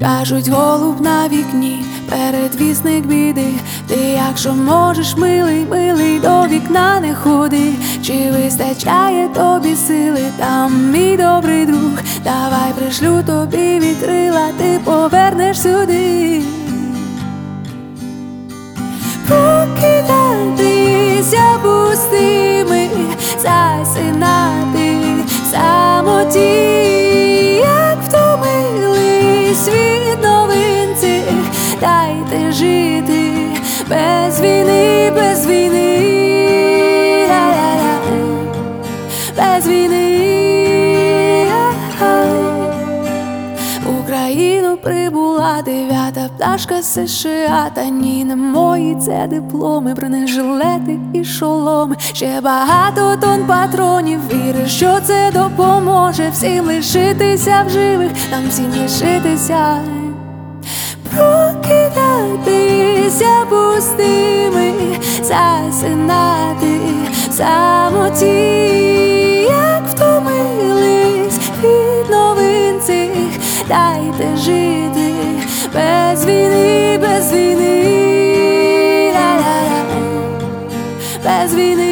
Кажуть, голуб на вікні, передвісник біди. Ти, якщо можеш, милий, милий, до вікна не ходи. Чи вистачає тобі сили, там мій добрий друг. Давай пришлю тобі вітрила, ти повернеш сюди. Прокидатися пустими, засинати в самоті. Як втомились від новин цих, дайте жити без війни, без війни, без війни. В Україну прибула 9-та пташка з США. Та ні, не мої це дипломи, бронежилети і шоломи. Ще багато тонн патронів, віриш, що це допоможе всім лишитися в живих, нам всім лишитися. Прокидатися пустими, засинати в самоті. Як втомились від новин цих, дайте жити без війни, без війни, без війни.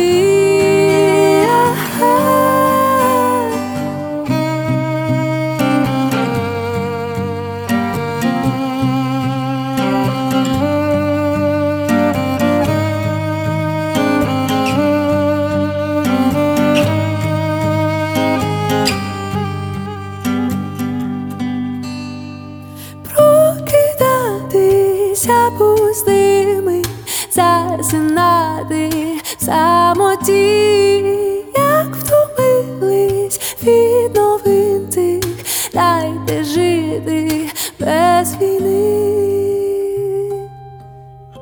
Прокидатися пустими, засинати в самоті.